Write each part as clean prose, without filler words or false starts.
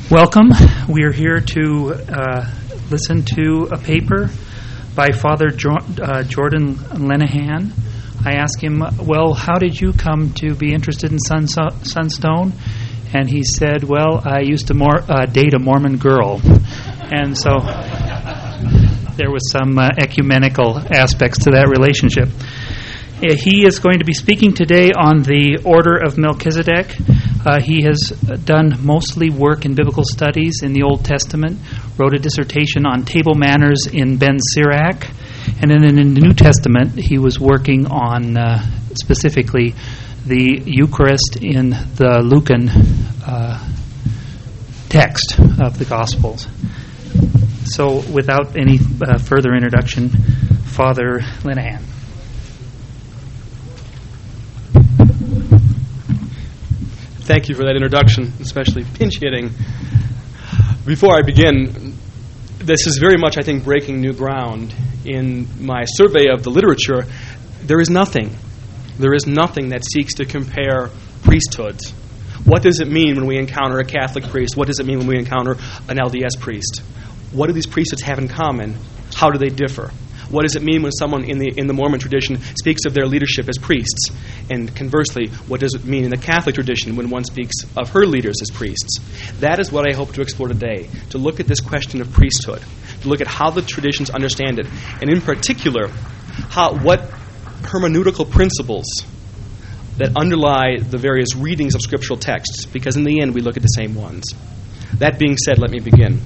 Welcome. We are here to listen to a paper by Father Jordan Lenihan. I asked him, well, how did you come to be interested in Sunstone? And he said, well, I used to date a Mormon girl. And so there was some ecumenical aspects to that relationship. He is going to be speaking today on the Order of Melchizedek. He has done mostly work in biblical studies in the Old Testament, wrote a dissertation on table manners in Ben Sirach, and then in the New Testament he was working on specifically the Eucharist in the Lucan text of the Gospels. So without any further introduction, Father Lenihan. Thank you for that introduction, especially pinch hitting. Before I begin, this is very much, I think, breaking new ground. In my survey of the literature, there is nothing that seeks to compare priesthoods. What does it mean when we encounter a Catholic priest? What does it mean when we encounter an LDS priest? What do these priesthoods have in common? How do they differ? What does it mean when someone in the Mormon tradition speaks of their leadership as priests? And conversely, what does it mean in the Catholic tradition when one speaks of her leaders as priests? That is what I hope to explore today, to look at this question of priesthood, to look at how the traditions understand it, and in particular, what hermeneutical principles that underlie the various readings of scriptural texts, because in the end we look at the same ones. That being said, let me begin.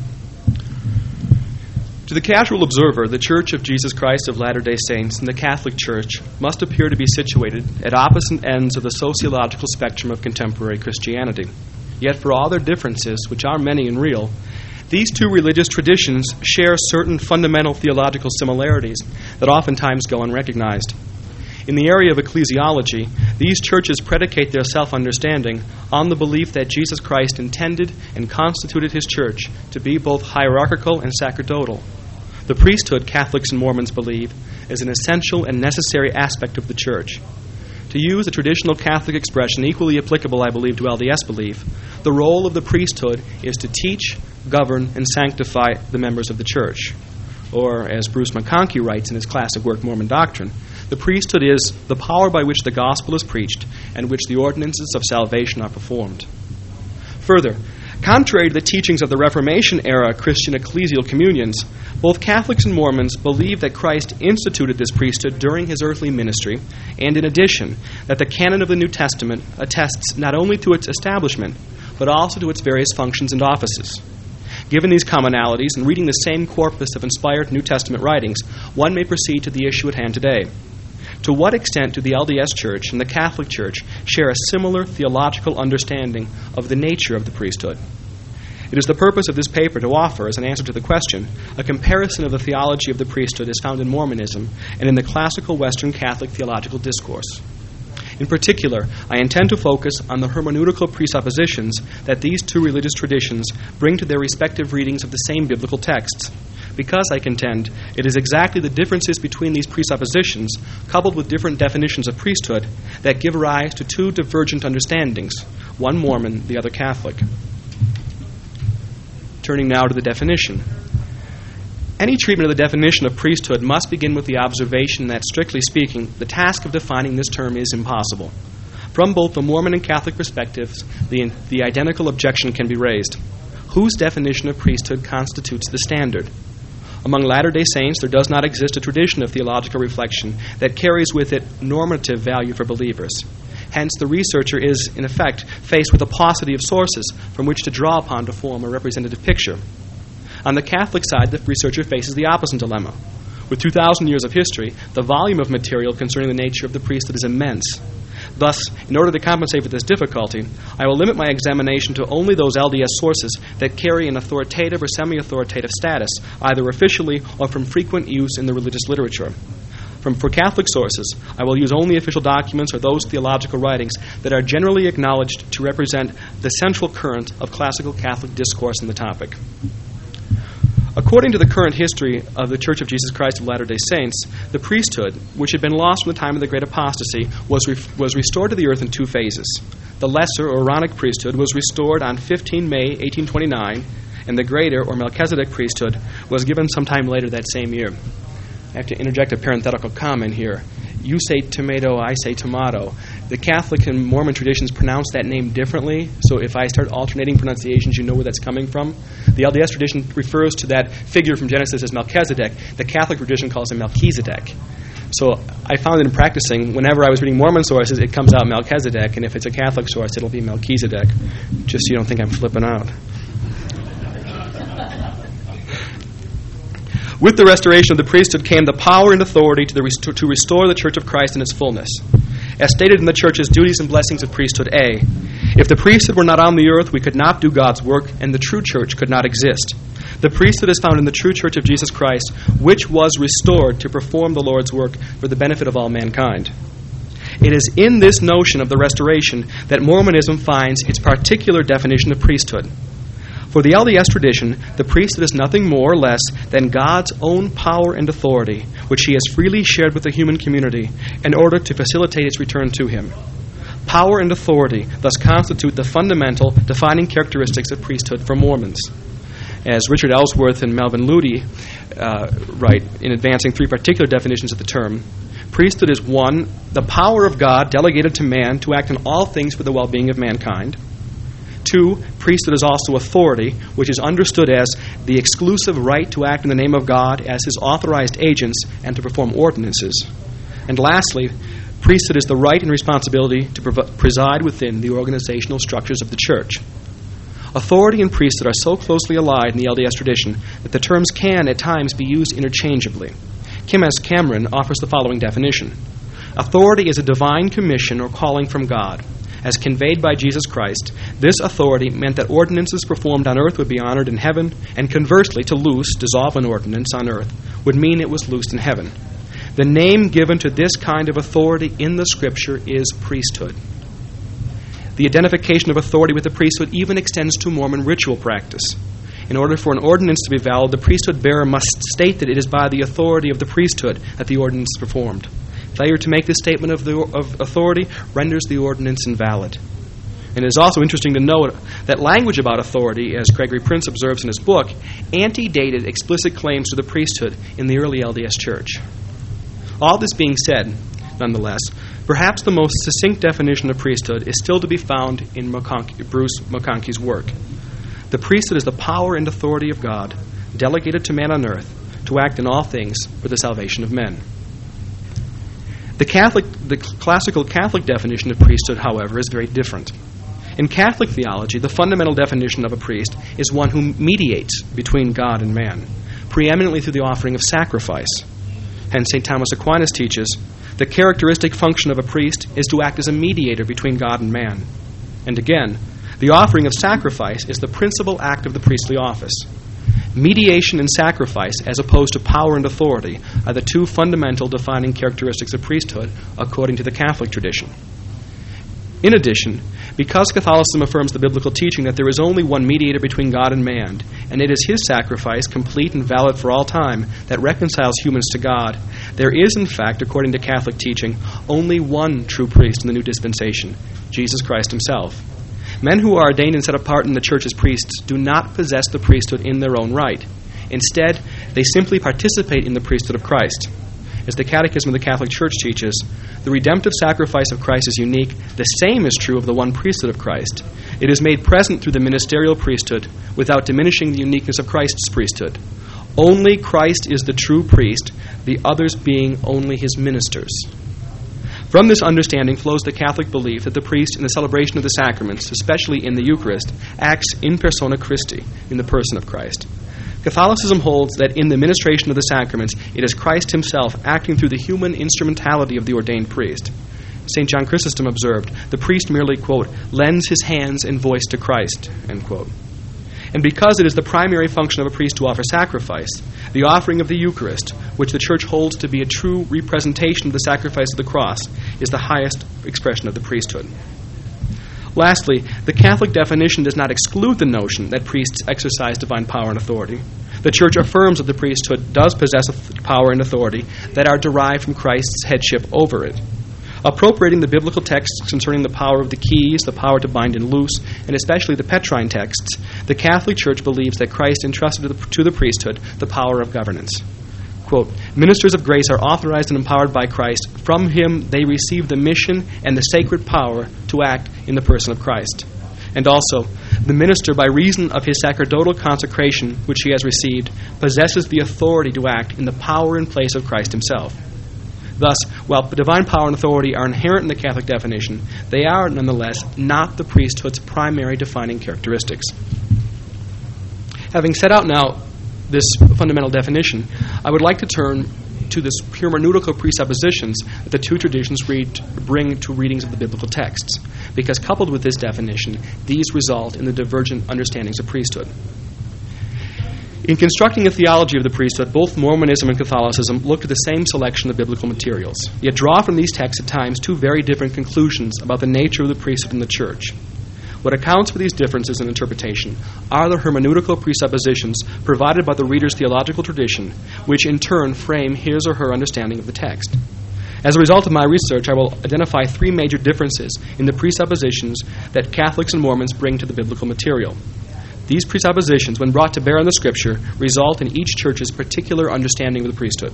To the casual observer, the Church of Jesus Christ of Latter-day Saints and the Catholic Church must appear to be situated at opposite ends of the sociological spectrum of contemporary Christianity. Yet for all their differences, which are many and real, these two religious traditions share certain fundamental theological similarities that oftentimes go unrecognized. In the area of ecclesiology, these churches predicate their self-understanding on the belief that Jesus Christ intended and constituted his church to be both hierarchical and sacerdotal. The priesthood, Catholics and Mormons believe, is an essential and necessary aspect of the church. To use a traditional Catholic expression equally applicable, I believe, to LDS belief, the role of the priesthood is to teach, govern, and sanctify the members of the church. Or, as Bruce McConkie writes in his classic work, Mormon Doctrine, the priesthood is the power by which the gospel is preached and which the ordinances of salvation are performed. Further, contrary to the teachings of the Reformation-era Christian ecclesial communions, both Catholics and Mormons believe that Christ instituted this priesthood during his earthly ministry, and in addition, that the canon of the New Testament attests not only to its establishment, but also to its various functions and offices. Given these commonalities, and reading the same corpus of inspired New Testament writings, one may proceed to the issue at hand today. To what extent do the LDS Church and the Catholic Church share a similar theological understanding of the nature of the priesthood? It is the purpose of this paper to offer, as an answer to the question, a comparison of the theology of the priesthood as found in Mormonism and in the classical Western Catholic theological discourse. In particular, I intend to focus on the hermeneutical presuppositions that these two religious traditions bring to their respective readings of the same biblical texts, because, I contend, it is exactly the differences between these presuppositions, coupled with different definitions of priesthood, that give rise to two divergent understandings, one Mormon, the other Catholic. Turning now to the definition. Any treatment of the definition of priesthood must begin with the observation that, strictly speaking, the task of defining this term is impossible. From both the Mormon and Catholic perspectives, the identical objection can be raised. Whose definition of priesthood constitutes the standard? Among Latter-day Saints, there does not exist a tradition of theological reflection that carries with it normative value for believers. Hence, the researcher is, in effect, faced with a paucity of sources from which to draw upon to form a representative picture. On the Catholic side, the researcher faces the opposite dilemma. With 2,000 years of history, the volume of material concerning the nature of the priesthood is immense. Thus, in order to compensate for this difficulty, I will limit my examination to only those LDS sources that carry an authoritative or semi-authoritative status, either officially or from frequent use in the religious literature. For Catholic sources, I will use only official documents or those theological writings that are generally acknowledged to represent the central current of classical Catholic discourse on the topic. According to the current history of the Church of Jesus Christ of Latter-day Saints, the priesthood, which had been lost from the time of the Great Apostasy, was restored to the earth in two phases. The the lesser or Aaronic priesthood was restored on 15 May 1829, and the greater or Melchizedek priesthood was given sometime later that same year. I have to interject a parenthetical comment here. You say tomato, I say tomato. The Catholic and Mormon traditions pronounce that name differently, so if I start alternating pronunciations, you know where that's coming from. The LDS tradition refers to that figure from Genesis as Melchizedek. The Catholic tradition calls him Melchizedek. So I found it in practicing, whenever I was reading Mormon sources, it comes out Melchizedek, and if it's a Catholic source, it'll be Melchizedek. Just so you don't think I'm flipping out. With the restoration of the priesthood came the power and authority to restore the Church of Christ in its fullness. As stated in the Church's duties and blessings of priesthood A, if the priesthood were not on the earth, we could not do God's work, and the true church could not exist. The priesthood is found in the true Church of Jesus Christ, which was restored to perform the Lord's work for the benefit of all mankind. It is in this notion of the restoration that Mormonism finds its particular definition of priesthood. For the LDS tradition, the priesthood is nothing more or less than God's own power and authority, which He has freely shared with the human community in order to facilitate its return to Him. Power and authority thus constitute the fundamental defining characteristics of priesthood for Mormons. As Richard Ellsworth and Melvin Ludy write in advancing three particular definitions of the term, priesthood is 1, the power of God delegated to man to act in all things for the well-being of mankind. 2, priesthood is also authority, which is understood as the exclusive right to act in the name of God as His authorized agents and to perform ordinances. And lastly, priesthood is the right and responsibility to preside within the organizational structures of the church. Authority and priesthood are so closely allied in the LDS tradition that the terms can at times be used interchangeably. Kim S. Cameron offers the following definition. Authority is a divine commission or calling from God. As conveyed by Jesus Christ, this authority meant that ordinances performed on earth would be honored in heaven, and conversely, to dissolve an ordinance on earth, would mean it was loosed in heaven. The name given to this kind of authority in the Scripture is priesthood. The identification of authority with the priesthood even extends to Mormon ritual practice. In order for an ordinance to be valid, the priesthood bearer must state that it is by the authority of the priesthood that the ordinance is performed. Failure to make this statement of authority renders the ordinance invalid. And it is also interesting to note that language about authority, as Gregory Prince observes in his book, antedated explicit claims to the priesthood in the early LDS Church. All this being said, nonetheless, perhaps the most succinct definition of priesthood is still to be found in Bruce McConkie's work. The priesthood is the power and authority of God, delegated to man on earth, to act in all things for the salvation of men. The classical Catholic definition of priesthood, however, is very different. In Catholic theology, the fundamental definition of a priest is one who mediates between God and man, preeminently through the offering of sacrifice. Hence, St. Thomas Aquinas teaches, the characteristic function of a priest is to act as a mediator between God and man. And again, the offering of sacrifice is the principal act of the priestly office. Mediation and sacrifice, as opposed to power and authority, are the two fundamental defining characteristics of priesthood, according to the Catholic tradition. In addition, because Catholicism affirms the biblical teaching that there is only one mediator between God and man, and it is His sacrifice, complete and valid for all time, that reconciles humans to God, there is, in fact, according to Catholic teaching, only one true priest in the new dispensation, Jesus Christ Himself. Men who are ordained and set apart in the church as priests do not possess the priesthood in their own right. Instead, they simply participate in the priesthood of Christ. As the Catechism of the Catholic Church teaches, the redemptive sacrifice of Christ is unique. The same is true of the one priesthood of Christ. It is made present through the ministerial priesthood without diminishing the uniqueness of Christ's priesthood. Only Christ is the true priest, the others being only His ministers. From this understanding flows the Catholic belief that the priest in the celebration of the sacraments, especially in the Eucharist, acts in persona Christi, in the person of Christ. Catholicism holds that in the ministration of the sacraments, it is Christ Himself acting through the human instrumentality of the ordained priest. St. John Chrysostom observed, the priest merely, quote, lends his hands and voice to Christ, end quote. And because it is the primary function of a priest to offer sacrifice, the offering of the Eucharist, which the Church holds to be a true representation of the sacrifice of the cross, is the highest expression of the priesthood. Lastly, the Catholic definition does not exclude the notion that priests exercise divine power and authority. The Church affirms that the priesthood does possess power and authority that are derived from Christ's headship over it. Appropriating the biblical texts concerning the power of the keys, the power to bind and loose, and especially the Petrine texts, the Catholic Church believes that Christ entrusted to the priesthood the power of governance. Quote, "Ministers of grace are authorized and empowered by Christ. From him they receive the mission and the sacred power to act in the person of Christ." And also, "The minister, by reason of his sacerdotal consecration which he has received, possesses the authority to act in the power and place of Christ himself." Thus, while divine power and authority are inherent in the Catholic definition, they are, nonetheless, not the priesthood's primary defining characteristics. Having set out now this fundamental definition, I would like to turn to the hermeneutical presuppositions that the two traditions bring to readings of the biblical texts, because coupled with this definition, these result in the divergent understandings of priesthood. In constructing a theology of the priesthood, both Mormonism and Catholicism look to the same selection of biblical materials, yet draw from these texts at times two very different conclusions about the nature of the priesthood in the Church. What accounts for these differences in interpretation are the hermeneutical presuppositions provided by the reader's theological tradition, which in turn frame his or her understanding of the text. As a result of my research, I will identify three major differences in the presuppositions that Catholics and Mormons bring to the biblical material. These presuppositions, when brought to bear on the Scripture, result in each church's particular understanding of the priesthood.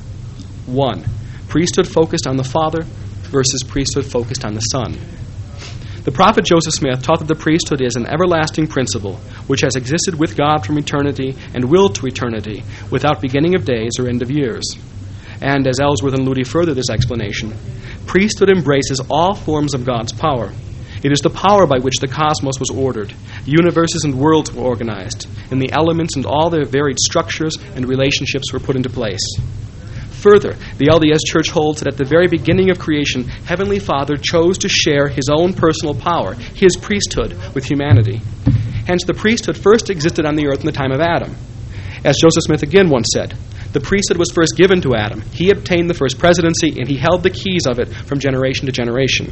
1. Priesthood focused on the Father versus priesthood focused on the Son. The prophet Joseph Smith taught that the priesthood is an everlasting principle which has existed with God from eternity and will to eternity without beginning of days or end of years. And as Ellsworth and Luty further this explanation, priesthood embraces all forms of God's power. It is the power by which the cosmos was ordered, universes and worlds were organized, and the elements and all their varied structures and relationships were put into place. Further, the LDS Church holds that at the very beginning of creation, Heavenly Father chose to share his own personal power, his priesthood, with humanity. Hence, the priesthood first existed on the earth in the time of Adam. As Joseph Smith again once said, the priesthood was first given to Adam. He obtained the first presidency, and he held the keys of it from generation to generation.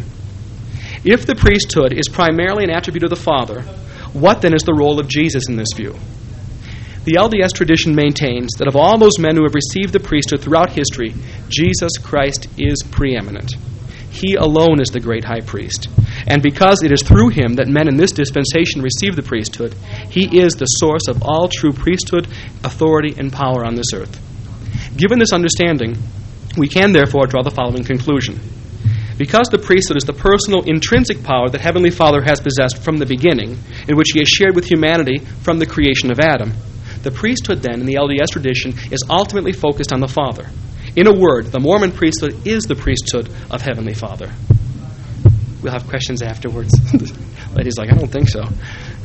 If the priesthood is primarily an attribute of the Father, what then is the role of Jesus in this view? The LDS tradition maintains that of all those men who have received the priesthood throughout history, Jesus Christ is preeminent. He alone is the great high priest. And because it is through him that men in this dispensation receive the priesthood, he is the source of all true priesthood, authority, and power on this earth. Given this understanding, we can therefore draw the following conclusion. Because the priesthood is the personal, intrinsic power that Heavenly Father has possessed from the beginning, in which he has shared with humanity from the creation of Adam, the priesthood then, in the LDS tradition, is ultimately focused on the Father. In a word, the Mormon priesthood is the priesthood of Heavenly Father. We'll have questions afterwards. The lady's like, I don't think so.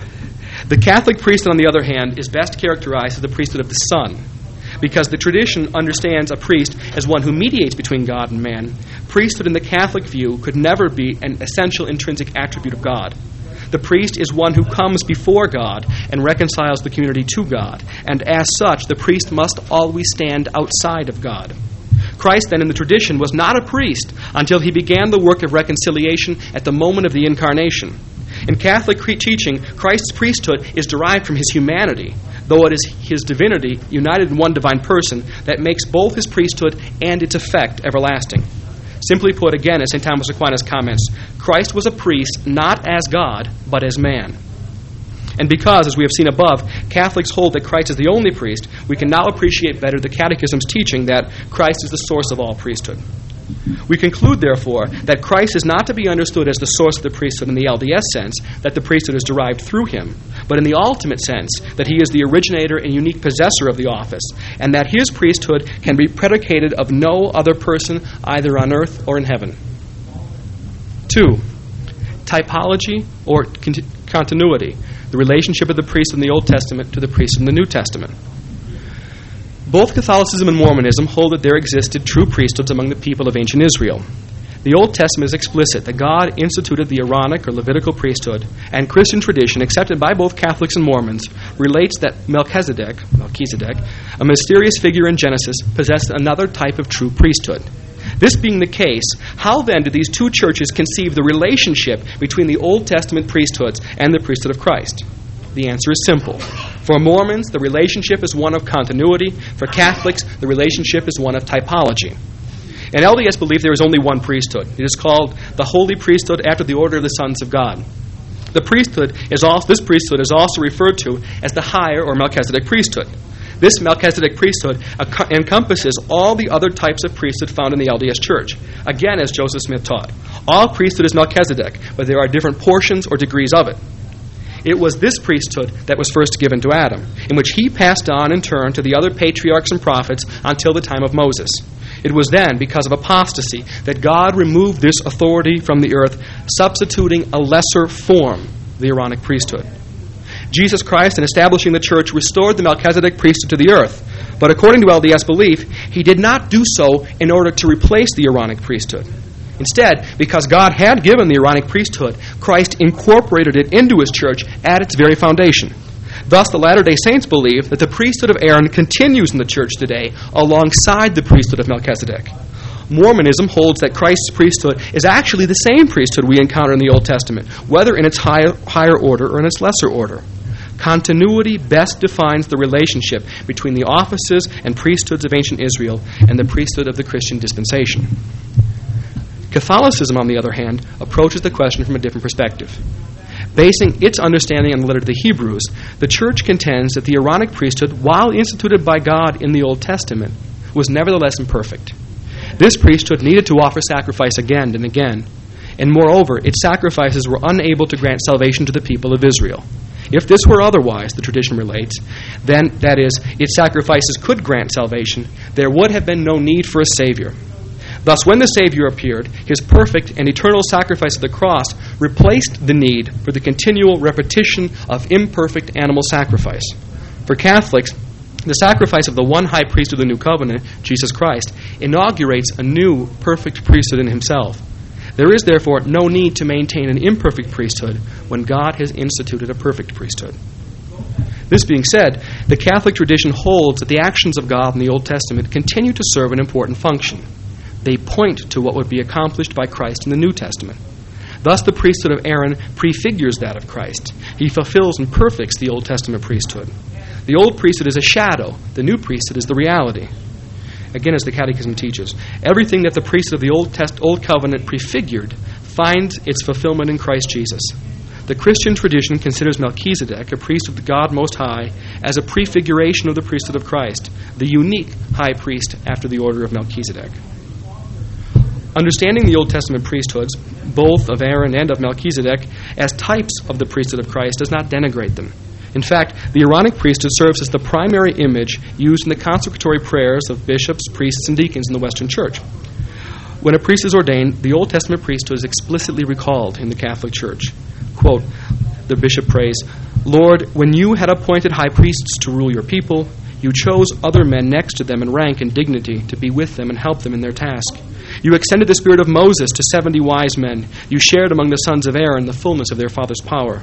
The Catholic priesthood, on the other hand, is best characterized as the priesthood of the Son. Because the tradition understands a priest as one who mediates between God and man, priesthood in the Catholic view could never be an essential intrinsic attribute of God. The priest is one who comes before God and reconciles the community to God, and as such, the priest must always stand outside of God. Christ, then, in the tradition, was not a priest until he began the work of reconciliation at the moment of the Incarnation. In Catholic teaching, Christ's priesthood is derived from his humanity, though it is his divinity, united in one divine person, that makes both his priesthood and its effect everlasting. Simply put, again, as St. Thomas Aquinas comments, Christ was a priest not as God, but as man. And because, as we have seen above, Catholics hold that Christ is the only priest, we can now appreciate better the Catechism's teaching that Christ is the source of all priesthood. We conclude, therefore, that Christ is not to be understood as the source of the priesthood in the LDS sense, that the priesthood is derived through him, but in the ultimate sense, that he is the originator and unique possessor of the office, and that his priesthood can be predicated of no other person, either on earth or in heaven. 2. Typology or continuity, the relationship of the priest in the Old Testament to the priest in the New Testament. Both Catholicism and Mormonism hold that there existed true priesthoods among the people of ancient Israel. The Old Testament is explicit that God instituted the Aaronic or Levitical priesthood, and Christian tradition, accepted by both Catholics and Mormons, relates that Melchizedek, a mysterious figure in Genesis, possessed another type of true priesthood. This being the case, how then do these two churches conceive the relationship between the Old Testament priesthoods and the priesthood of Christ? The answer is simple. For Mormons, the relationship is one of continuity. For Catholics, the relationship is one of typology. And LDS believe there is only one priesthood. It is called the Holy Priesthood after the order of the sons of God. This priesthood is also referred to as the higher or Melchizedek priesthood. This Melchizedek priesthood encompasses all the other types of priesthood found in the LDS Church. Again, as Joseph Smith taught, all priesthood is Melchizedek, but there are different portions or degrees of it. It was this priesthood that was first given to Adam, in which he passed on in turn to the other patriarchs and prophets until the time of Moses. It was then, because of apostasy, that God removed this authority from the earth, substituting a lesser form, the Aaronic priesthood. Jesus Christ, in establishing the church, restored the Melchizedek priesthood to the earth. But according to LDS belief, he did not do so in order to replace the Aaronic priesthood. Instead, because God had given the Aaronic priesthood, Christ incorporated it into his church at its very foundation. Thus, the Latter-day Saints believe that the priesthood of Aaron continues in the church today alongside the priesthood of Melchizedek. Mormonism holds that Christ's priesthood is actually the same priesthood we encounter in the Old Testament, whether in its higher order or in its lesser order. Continuity best defines the relationship between the offices and priesthoods of ancient Israel and the priesthood of the Christian dispensation. Catholicism, on the other hand, approaches the question from a different perspective. Basing its understanding on the letter to the Hebrews, the Church contends that the Aaronic priesthood, while instituted by God in the Old Testament, was nevertheless imperfect. This priesthood needed to offer sacrifice again and again, and moreover, its sacrifices were unable to grant salvation to the people of Israel. If this were otherwise, the tradition relates, then, that is, its sacrifices could grant salvation, there would have been no need for a Savior. Thus, when the Savior appeared, his perfect and eternal sacrifice of the cross replaced the need for the continual repetition of imperfect animal sacrifice. For Catholics, the sacrifice of the one high priest of the new covenant, Jesus Christ, inaugurates a new perfect priesthood in himself. There is therefore no need to maintain an imperfect priesthood when God has instituted a perfect priesthood. This being said, the Catholic tradition holds that the actions of God in the Old Testament continue to serve an important function. They point to what would be accomplished by Christ in the New Testament. Thus, the priesthood of Aaron prefigures that of Christ. He fulfills and perfects the Old Testament priesthood. The old priesthood is a shadow. The new priesthood is the reality. Again, as the Catechism teaches, everything that the priesthood of the Old Covenant prefigured finds its fulfillment in Christ Jesus. The Christian tradition considers Melchizedek, a priest of the God Most High, as a prefiguration of the priesthood of Christ, the unique high priest after the order of Melchizedek. Understanding the Old Testament priesthoods, both of Aaron and of Melchizedek, as types of the priesthood of Christ does not denigrate them. In fact, the Aaronic priesthood serves as the primary image used in the consecratory prayers of bishops, priests, and deacons in the Western Church. When a priest is ordained, the Old Testament priesthood is explicitly recalled in the Catholic Church. Quote, the bishop prays, "Lord, when you had appointed high priests to rule your people, you chose other men next to them in rank and dignity to be with them and help them in their task. You extended the spirit of Moses to 70 wise men. You shared among the sons of Aaron the fullness of their father's power."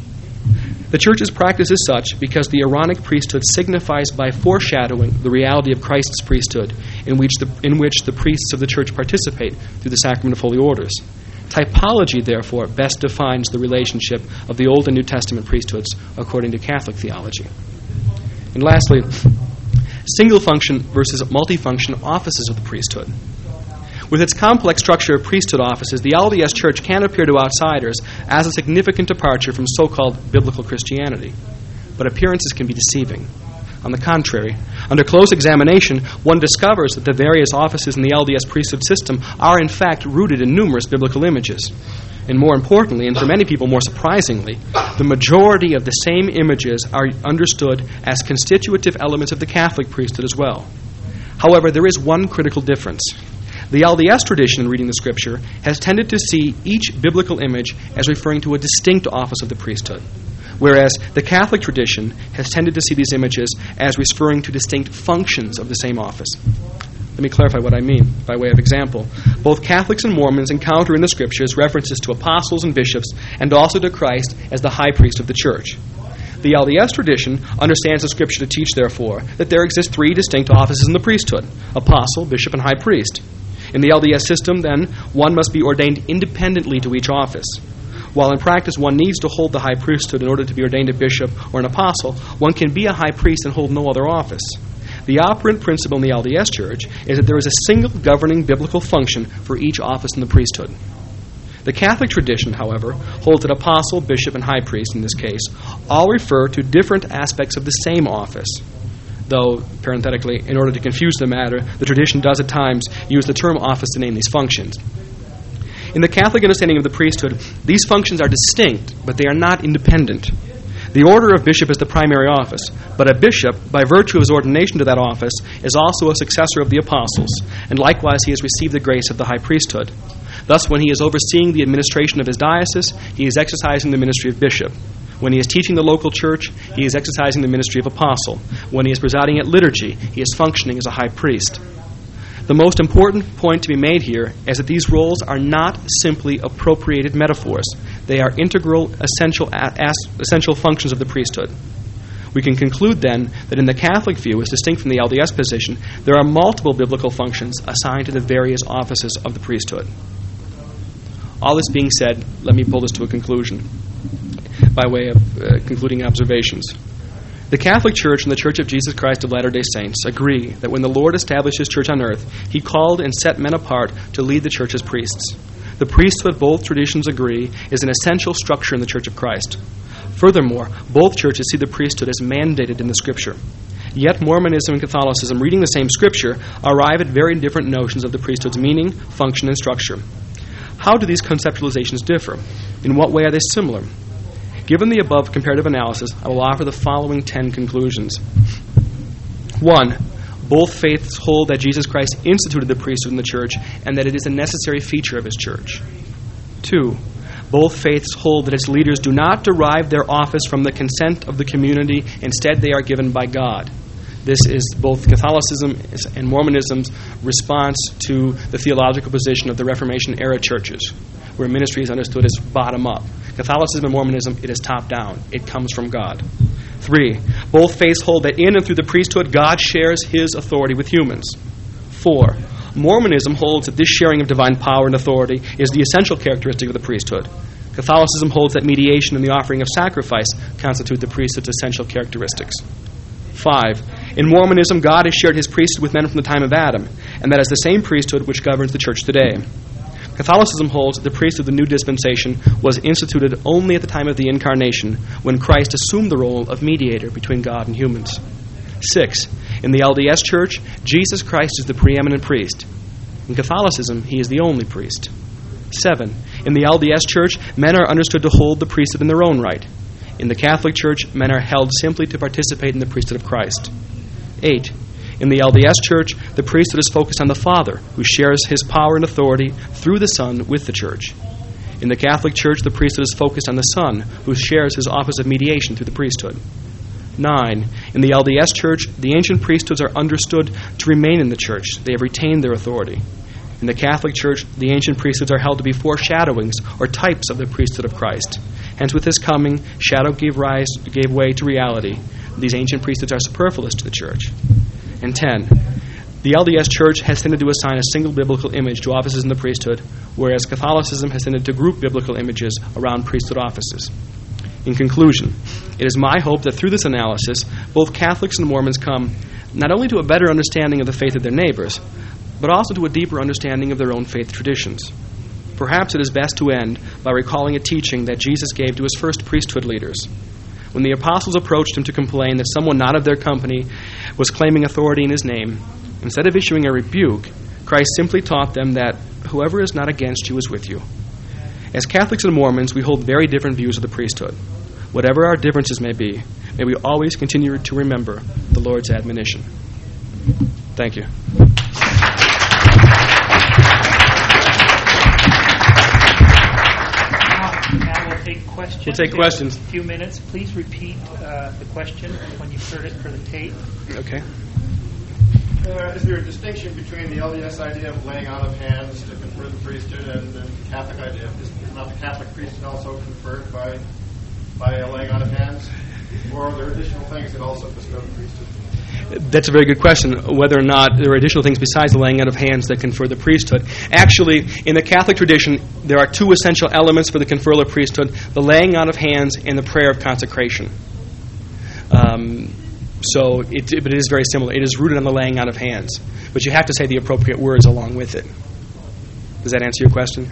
The Church's practice is such because the Aaronic priesthood signifies by foreshadowing the reality of Christ's priesthood, in which the priests of the Church participate through the sacrament of holy orders. Typology, therefore, best defines the relationship of the Old and New Testament priesthoods according to Catholic theology. And lastly, single-function versus multifunction offices of the priesthood. With its complex structure of priesthood offices, the LDS Church can appear to outsiders as a significant departure from so-called biblical Christianity. But appearances can be deceiving. On the contrary, under close examination, one discovers that the various offices in the LDS priesthood system are in fact rooted in numerous biblical images. And more importantly, and for many people more surprisingly, the majority of the same images are understood as constitutive elements of the Catholic priesthood as well. However, there is one critical difference. The LDS tradition in reading the Scripture has tended to see each biblical image as referring to a distinct office of the priesthood, whereas the Catholic tradition has tended to see these images as referring to distinct functions of the same office. Let me clarify what I mean by way of example. Both Catholics and Mormons encounter in the Scriptures references to apostles and bishops and also to Christ as the high priest of the church. The LDS tradition understands the Scripture to teach, therefore, that there exist three distinct offices in the priesthood: apostle, bishop, and high priest. In the LDS system, then, one must be ordained independently to each office. While in practice one needs to hold the high priesthood in order to be ordained a bishop or an apostle, one can be a high priest and hold no other office. The operant principle in the LDS Church is that there is a single governing biblical function for each office in the priesthood. The Catholic tradition, however, holds that apostle, bishop, and high priest, in this case, all refer to different aspects of the same office. Though, parenthetically, in order to confuse the matter, the tradition does at times use the term office to name these functions. In the Catholic understanding of the priesthood, these functions are distinct, but they are not independent. The order of bishop is the primary office, but a bishop, by virtue of his ordination to that office, is also a successor of the apostles, and likewise he has received the grace of the high priesthood. Thus, when he is overseeing the administration of his diocese, he is exercising the ministry of bishop. When he is teaching the local church, he is exercising the ministry of apostle. When he is presiding at liturgy, he is functioning as a high priest. The most important point to be made here is that these roles are not simply appropriated metaphors. They are integral, essential functions of the priesthood. We can conclude then that in the Catholic view, as distinct from the LDS position, there are multiple biblical functions assigned to the various offices of the priesthood. All this being said, let me pull this to a conclusion by way of concluding observations. The Catholic Church and the Church of Jesus Christ of Latter-day Saints agree that when the Lord established His church on earth, He called and set men apart to lead the church as priests. The priesthood, both traditions agree, is an essential structure in the Church of Christ. Furthermore, both churches see the priesthood as mandated in the Scripture. Yet Mormonism and Catholicism, reading the same Scripture, arrive at very different notions of the priesthood's meaning, function, and structure. How do these conceptualizations differ? In what way are they similar? Given the above comparative analysis, I will offer the following 10 conclusions. 1. Both faiths hold that Jesus Christ instituted the priesthood in the church and that it is a necessary feature of His church. 2. Both faiths hold that its leaders do not derive their office from the consent of the community. Instead, they are given by God. This is both Catholicism and Mormonism's response to the theological position of the Reformation-era churches, where ministry is understood as bottom-up. Catholicism and Mormonism, it is top-down. It comes from God. 3. Both faiths hold that in and through the priesthood, God shares His authority with humans. 4. Mormonism holds that this sharing of divine power and authority is the essential characteristic of the priesthood. Catholicism holds that mediation and the offering of sacrifice constitute the priesthood's essential characteristics. 5. In Mormonism, God has shared His priesthood with men from the time of Adam, and that is the same priesthood which governs the church today. Catholicism holds that the priesthood of the new dispensation was instituted only at the time of the Incarnation, when Christ assumed the role of mediator between God and humans. 6. In the LDS Church, Jesus Christ is the preeminent priest. In Catholicism, He is the only priest. 7. In the LDS Church, men are understood to hold the priesthood in their own right. In the Catholic Church, men are held simply to participate in the priesthood of Christ. 8. In the LDS Church, the priesthood is focused on the Father, who shares His power and authority through the Son with the Church. In the Catholic Church, the priesthood is focused on the Son, who shares His office of mediation through the priesthood. 9. In the LDS Church, the ancient priesthoods are understood to remain in the Church. They have retained their authority. In the Catholic Church, the ancient priesthoods are held to be foreshadowings or types of the priesthood of Christ. Hence, with His coming, shadow gave way to reality. These ancient priesthoods are superfluous to the Church. And 10. The LDS Church has tended to assign a single biblical image to offices in the priesthood, whereas Catholicism has tended to group biblical images around priesthood offices. In conclusion, it is my hope that through this analysis, both Catholics and Mormons come not only to a better understanding of the faith of their neighbors, but also to a deeper understanding of their own faith traditions. Perhaps it is best to end by recalling a teaching that Jesus gave to His first priesthood leaders. When the apostles approached Him to complain that someone not of their company was claiming authority in His name, instead of issuing a rebuke, Christ simply taught them that whoever is not against you is with you. As Catholics and Mormons, we hold very different views of the priesthood. Whatever our differences may be, may we always continue to remember the Lord's admonition. Thank you. Questions. We'll take questions. A few minutes. Please repeat the question when you've heard it for the tape. Okay. Is there a distinction between the LDS idea of laying on of hands to confer the priesthood and the Catholic idea? Is not the Catholic priesthood also conferred by a laying on of hands? Or are there additional things that also bestow the priesthood? That's a very good question, whether or not there are additional things besides the laying out of hands that confer the priesthood. Actually, in the Catholic tradition, there are two essential elements for the conferral of priesthood, the laying out of hands and the prayer of consecration. So, but it is very similar. It is rooted on the laying out of hands. But you have to say the appropriate words along with it. Does that answer your question?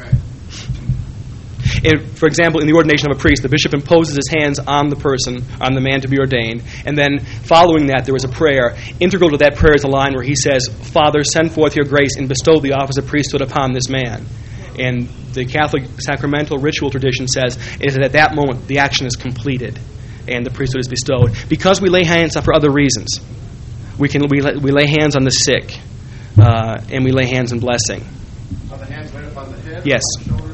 For example, in the ordination of a priest, the bishop imposes his hands on the person, on the man to be ordained, and then following that there was a prayer. Integral to that prayer is a line where he says, "Father, send forth your grace and bestow the office of priesthood upon this man." And the Catholic sacramental ritual tradition says is that at that moment the action is completed and the priesthood is bestowed. Because we lay hands for other reasons. We lay hands on the sick, and we lay hands in blessing. Are the hands laid upon the head? Yes. On the shoulders?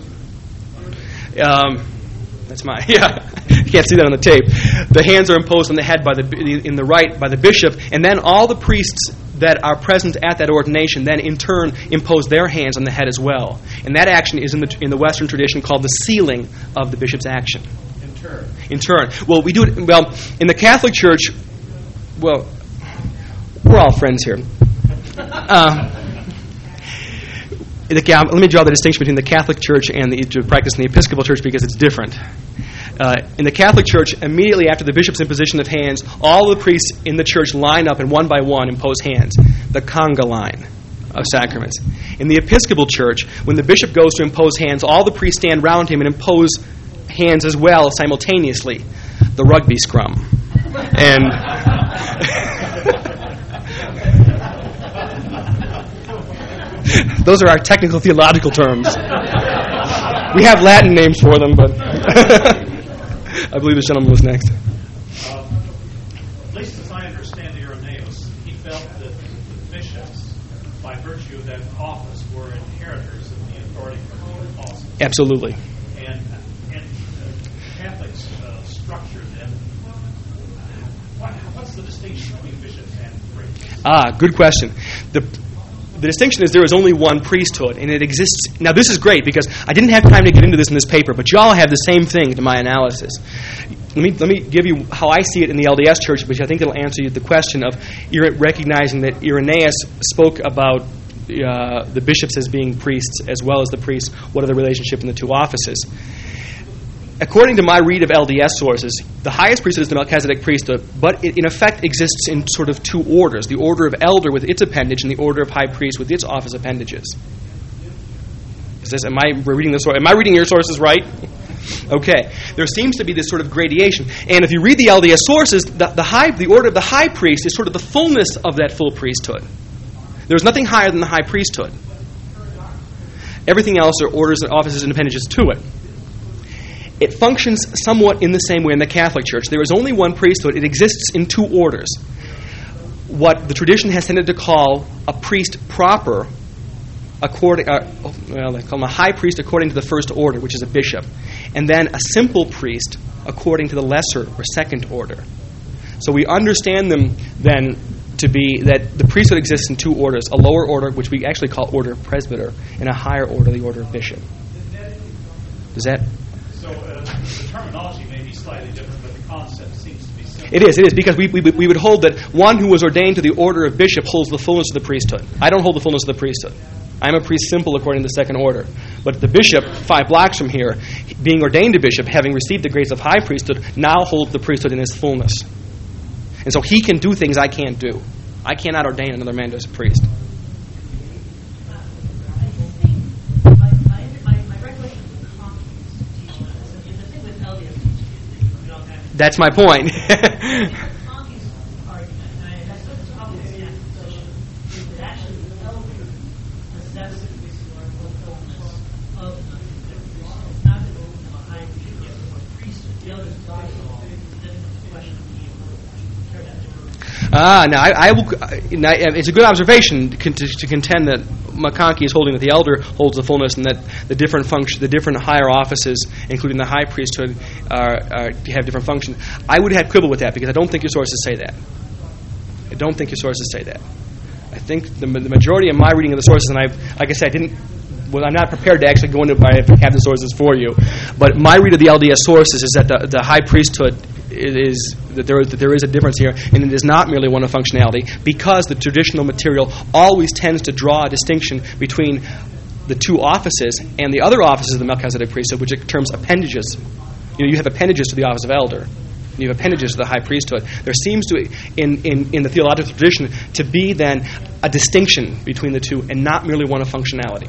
That's mine. Yeah, you can't see that on the tape. The hands are imposed on the head by the bishop, and then all the priests that are present at that ordination then in turn impose their hands on the head as well. And that action is in the Western tradition called the sealing of the bishop's action. In turn. Well, we do it. Well, in the Catholic Church. Well, we're all friends here. Let me draw the distinction between the Catholic Church and the practice in the Episcopal Church because it's different. In the Catholic Church, immediately after the bishop's imposition of hands, all the priests in the church line up and one by one impose hands. The conga line of sacraments. In the Episcopal Church, when the bishop goes to impose hands, all the priests stand round him and impose hands as well simultaneously. The rugby scrum. And those are our technical theological terms. We have Latin names for them, but I believe this gentleman was next. At least as I understand Irenaeus, he felt that the bishops, by virtue of that office, were inheritors of the authority from the apostles. Absolutely. And Catholics structure then, what's the distinction between bishops and priests? Good question. The distinction is there is only one priesthood, and it exists. Now, this is great because I didn't have time to get into this in this paper, but you all have the same thing to my analysis. Let me give you how I see it in the LDS Church, which I think it'll answer you the question of recognizing that Irenaeus spoke about the bishops as being priests as well as the priests. What are the relationship in the two offices? According to my read of LDS sources, the highest priesthood is the Melchizedek priesthood, but it in effect exists in sort of two orders, the order of elder with its appendage and the order of high priest with its office appendages. Am I reading your sources right? Okay. There seems to be this sort of gradation. And if you read the LDS sources, the order of the high priest is sort of the fullness of that full priesthood. There's nothing higher than the high priesthood. Everything else are orders and offices and appendages to it. It functions somewhat in the same way in the Catholic Church. There is only one priesthood. It exists in two orders. What the tradition has tended to call a priest proper, they call him a high priest according to the first order, which is a bishop, and then a simple priest according to the lesser or second order. So we understand them then to be that the priesthood exists in two orders, a lower order, which we actually call order of presbyter, and a higher order, the order of bishop. Does that... So the terminology may be slightly different, but the concept seems to be similar. It is because we would hold that one who was ordained to the order of bishop holds the fullness of the priesthood. I don't hold the fullness of the priesthood. I'm a priest simple according to the second order. But the bishop, 5 blocks from here, being ordained a bishop, having received the grace of high priesthood, now holds the priesthood in his fullness. And so he can do things I can't do. I cannot ordain another man as a priest. That's my point. It's a good observation to contend that McConkie is holding that the elder holds the fullness, and that the different higher offices, including the high priesthood, have different functions. I would have quibble with that because I don't think your sources say that. I think the majority of my reading of the sources, and like I said, I'm not prepared to actually go into it if I have the sources for you. But my read of the LDS sources is that the high priesthood is that there is a difference here, and it is not merely one of functionality, because the traditional material always tends to draw a distinction between the two offices and the other offices of the Melchizedek priesthood, which are terms appendages. You have appendages to the office of elder. You have appendages to the high priesthood. There seems to, in the theological tradition, to be then a distinction between the two and not merely one of functionality.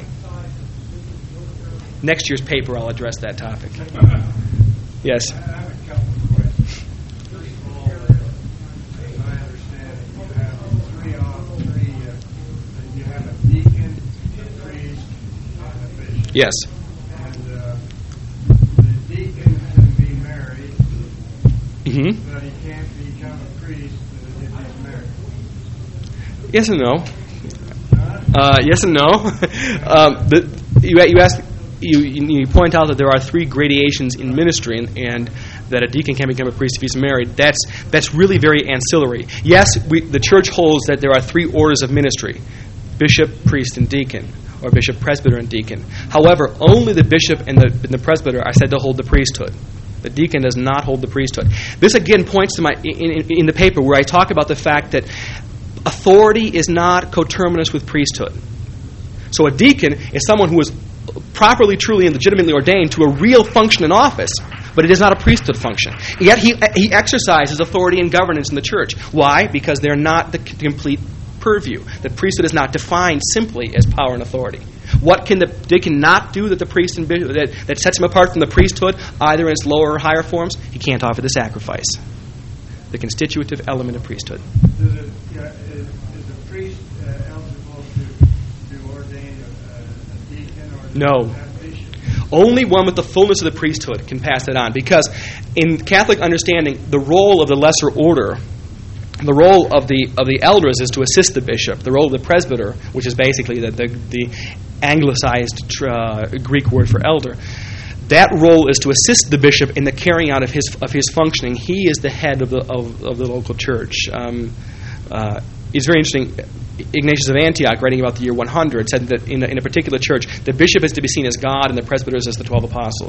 Next year's paper, I'll address that topic. Yes? I have a couple of questions. First of all, as I understand it, you have you have a deacon, a priest, and a bishop. Yes. And the deacon can be married, Mm-hmm. but he can't become a priest if he's married. Yes and no. Huh? Yes and no. You point out that there are 3 gradations in ministry, and that a deacon can become a priest if he's married. That's really very ancillary. Yes, the church holds that there are 3 orders of ministry: bishop, priest, and deacon, or bishop, presbyter, and deacon. However, only the bishop and the presbyter are said to hold the priesthood. The deacon does not hold the priesthood. This again points to in the paper where I talk about the fact that authority is not coterminous with priesthood. So a deacon is someone who is properly, truly, and legitimately ordained to a real function and office, but it is not a priesthood function. Yet he exercises authority and governance in the church. Why? Because they're not the complete purview. The priesthood is not defined simply as power and authority. What can the deacon not do that the priest and bishop, that sets him apart from the priesthood, either in its lower or higher forms? He can't offer the sacrifice, the constitutive element of priesthood. Is a priest eligible to ordain a deacon or No. a bishop? Only one with the fullness of the priesthood can pass that on, because in Catholic understanding, the role of the lesser order, the role of the elders is to assist the bishop. The role of the presbyter, which is basically the anglicized Greek word for elder, that role is to assist the bishop in the carrying out of his functioning. He is the head of the local church. It's very interesting. Ignatius of Antioch, writing about the year 100, said that in a particular church, the bishop is to be seen as God and the presbyters as the 12 apostles.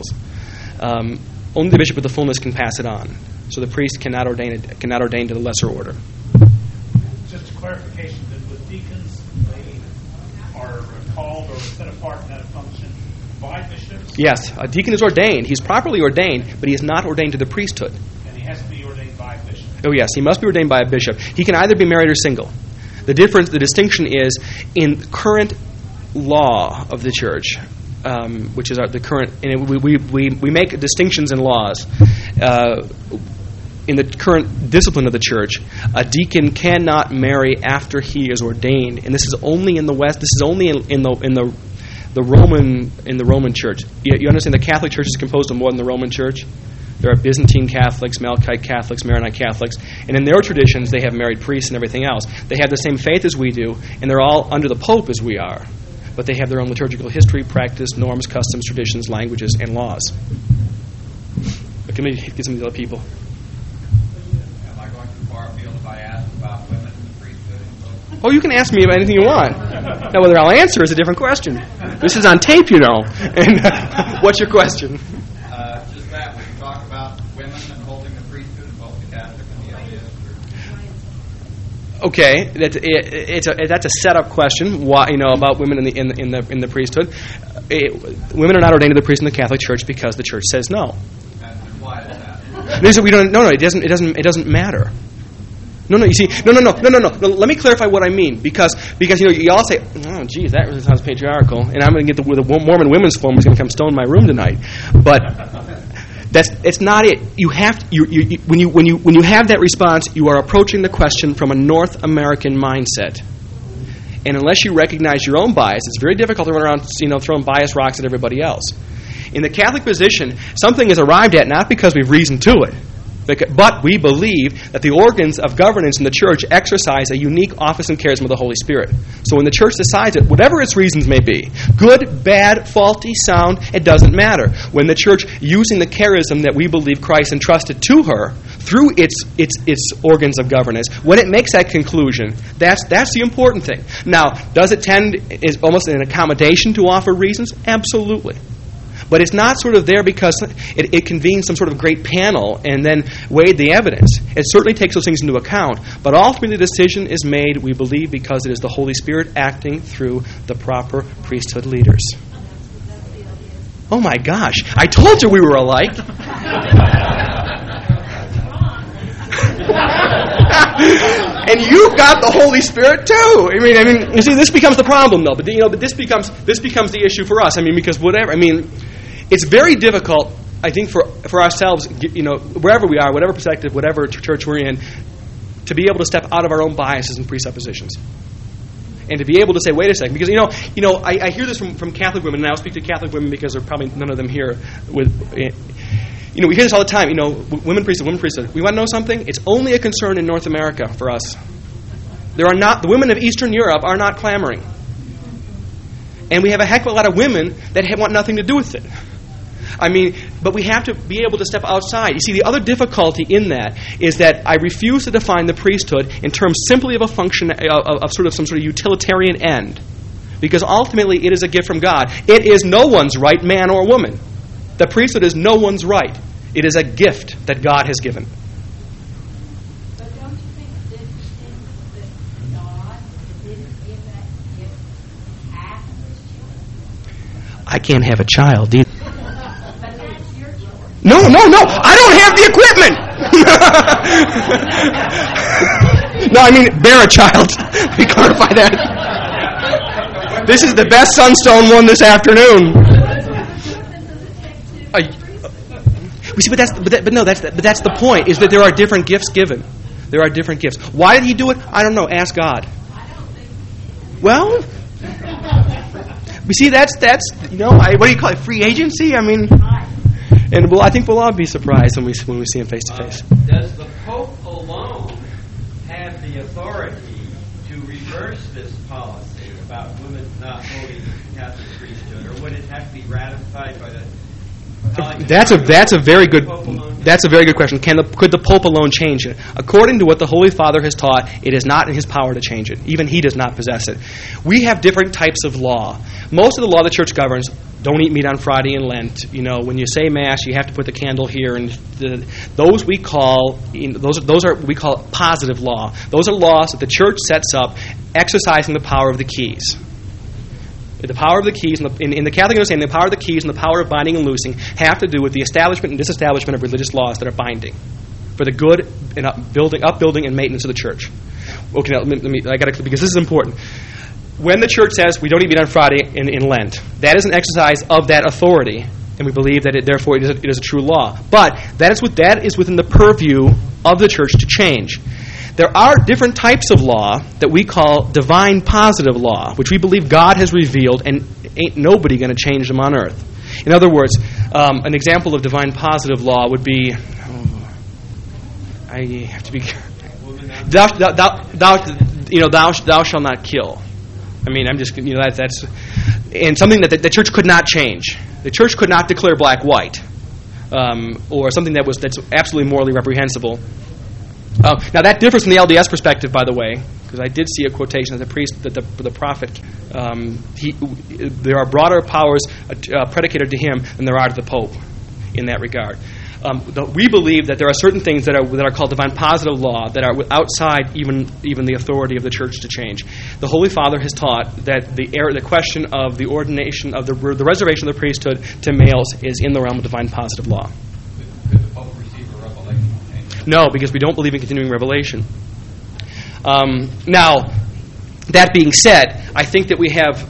Only the bishop with the fullness can pass it on. So the priest cannot ordain to the lesser order. Just a clarification, that with deacons, they are called or set apart in that function by bishops? Yes, a deacon is ordained. He's properly ordained, but he is not ordained to the priesthood. And he has to be ordained by a bishop? Oh yes, he must be ordained by a bishop. He can either be married or single. The distinction is in current law of the church, which is the current, and we make distinctions in laws. In the current discipline of the church, a deacon cannot marry after he is ordained, and this is only in the West. This is only in the Roman Church. You understand the Catholic Church is composed of more than the Roman Church. There are Byzantine Catholics, Melkite Catholics, Maronite Catholics, and in their traditions they have married priests and everything else. They have the same faith as we do, and they're all under the Pope as we are, but they have their own liturgical history, practice, norms, customs, traditions, languages, and laws. But can we get some of the other people? Am I going too far afield if I ask about women in the priesthood? Oh, you can ask me about anything you want. Now, whether I'll answer is a different question. This is on tape, you know. And what's your question? Just that. We talk about women and holding the priesthood in both the Catholic and the LDS Church. Okay, that's a setup question. Why, about women in the priesthood? Women are not ordained to the priest in the Catholic Church because the Church says no. And why is that? They said we don't. No, it doesn't matter. No. You see, no. Let me clarify what I mean, because you all say, oh, geez, that really sounds patriarchal, and I'm going to get the Mormon Women's Forum is going to come stone my room tonight, but it's not it. You have when you have that response, you are approaching the question from a North American mindset, and unless you recognize your own bias, it's very difficult to run around throwing bias rocks at everybody else. In the Catholic position, something is arrived at not because we've reasoned to it, but we believe that the organs of governance in the church exercise a unique office and charism of the Holy Spirit. So when the church decides it, whatever its reasons may be, good, bad, faulty, sound, it doesn't matter. When the church, using the charism that we believe Christ entrusted to her through its organs of governance, when it makes that conclusion, that's the important thing. Now, does it is almost an accommodation to offer reasons? Absolutely. But it's not sort of there because it convened some sort of great panel and then weighed the evidence. It certainly takes those things into account, but ultimately the decision is made, we believe, because it is the Holy Spirit acting through the proper priesthood leaders. Oh my gosh, I told you we were alike. And you've got the Holy Spirit too. I mean, you see, this becomes the problem, though. But but this becomes the issue for us. Because whatever. It's very difficult, I think, for ourselves, wherever we are, whatever perspective, whatever church we're in, to be able to step out of our own biases and presuppositions, and to be able to say, wait a second, because I hear this from Catholic women, and I'll speak to Catholic women because there are probably none of them here. We hear this all the time. Women priesthood. We want to know something? It's only a concern in North America for us. The women of Eastern Europe are not clamoring, and we have a heck of a lot of women that want nothing to do with it. But we have to be able to step outside. You see, the other difficulty in that is that I refuse to define the priesthood in terms simply of a function of some sort of utilitarian end, because ultimately it is a gift from God. It is no one's right, man or woman. The priesthood is no one's right. It is a gift that God has given. But don't you think it's interesting that God didn't give that gift half of his children? I can't have a child either. No, I don't have the equipment. No, bear a child. Let me clarify that. This is the best Sunstone one this afternoon. We see, but that's the point. Is that there are different gifts given. There are different gifts. Why did he do it? I don't know. Ask God. Well, we see that's what do you call it? Free agency. And I think we'll all be surprised when we see him face to face. Does the Pope alone have the authority to reverse this policy about women not holding the Catholic priesthood, or would it have to be ratified by the? That's a very good question. Could the Pope alone change it? According to what the Holy Father has taught, it is not in his power to change it. Even he does not possess it. We have different types of law. Most of the law the Church governs: don't eat meat on Friday in Lent. When you say Mass, you have to put the candle here, and those we call positive law. Those are laws that the Church sets up, exercising the power of the keys. The power of the keys, in the Catholic understanding, the power of the keys and the power of binding and loosing have to do with the establishment and disestablishment of religious laws that are binding for the good and upbuilding and maintenance of the Church. Okay, now I got to, because this is important. When the Church says we don't eat meat on Friday in Lent, that is an exercise of that authority, and we believe that therefore it is a true law. But that is within the purview of the Church to change. There are different types of law that we call divine positive law, which we believe God has revealed, and ain't nobody going to change them on earth. In other words, an example of divine positive law would be, I have to be thou shalt not kill. I'm just that's and something that the Church could not change. The Church could not declare black-white, or something that's absolutely morally reprehensible. Now that differs from the LDS perspective, by the way, because I did see a quotation that the prophet, there are broader powers predicated to him than there are to the Pope in that regard. We believe that there are certain things that are called divine positive law that are outside even the authority of the Church to change. The Holy Father has taught that the question of the ordination of the reservation of the priesthood to males is in the realm of divine positive law. Could the Pope receive a revelation? No, because we don't believe in continuing revelation. Now, that being said, I think that we have,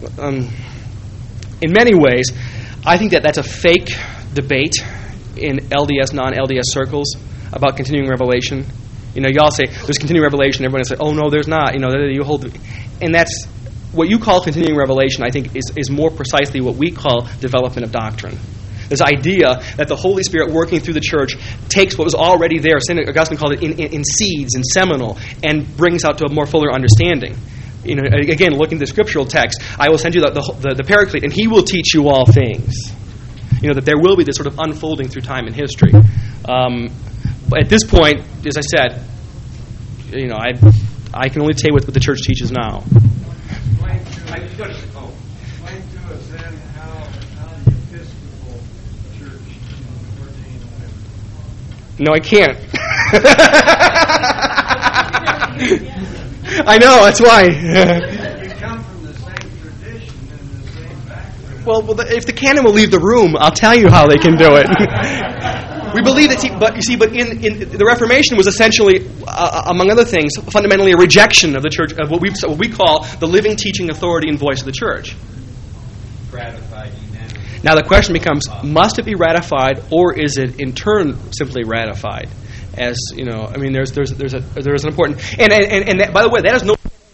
in many ways, I think that that's a fake debate in LDS, non-LDS circles about continuing revelation. You all say, there's continuing revelation, everyone will say, oh, no, there's not. You hold, and that's, what you call continuing revelation, I think, is more precisely what we call development of doctrine. This idea that the Holy Spirit working through the Church takes what was already there, St. Augustine called it in seeds and seminal, and brings out to a more fuller understanding. Again, looking at the scriptural text, I will send you the Paraclete, and he will teach you all things. That there will be this sort of unfolding through time and history. But at this point, as I said, I can only tell you what the Church teaches now. Explain to us then how the Episcopal Church ordained women. No, I can't. I know, that's why. You come from the same tradition and the same background. Well, if the canon will leave the room, I'll tell you how they can do it. We believe that, but in the Reformation was essentially, among other things, fundamentally a rejection of the church, of what we call the living, teaching authority and voice of the church. Ratified unanimously. Now the question becomes: must it be ratified, or is it in turn simply ratified? As you know, I mean, there's an important and that, by the way, that is no.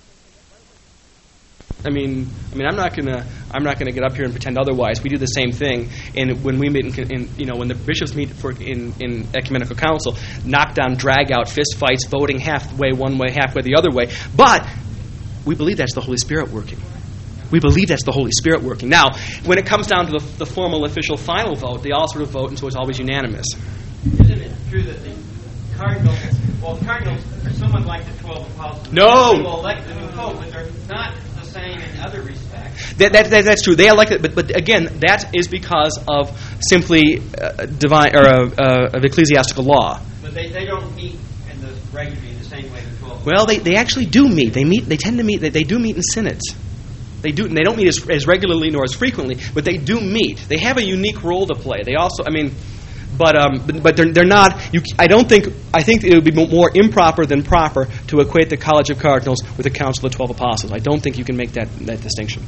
I mean, I'm not gonna get up here and pretend otherwise. We do the same thing, and when we meet when the bishops meet in ecumenical council, knockdown, drag out, fist fights, voting halfway one way, halfway the other way. But we believe that's the Holy Spirit working. We believe that's the Holy Spirit working. Now, when it comes down to the formal, official, final vote, they all sort of vote, and so it's always unanimous. Isn't it true that the cardinals are somewhat like the 12 apostles? No. They will elect the new pope, but they're not the same in other respects. That's true. They elect it, but again, that is because of simply divine or of ecclesiastical law. But they don't meet regularly in the same way the 12. Well, they actually do meet. They tend to meet. They do meet in synods. They do. And they don't meet as regularly nor as frequently, but they do meet. They have a unique role to play. They also, but they're not. I think it would be more improper than proper to equate the College of Cardinals with the Council of the 12 Apostles. I don't think you can make that distinction.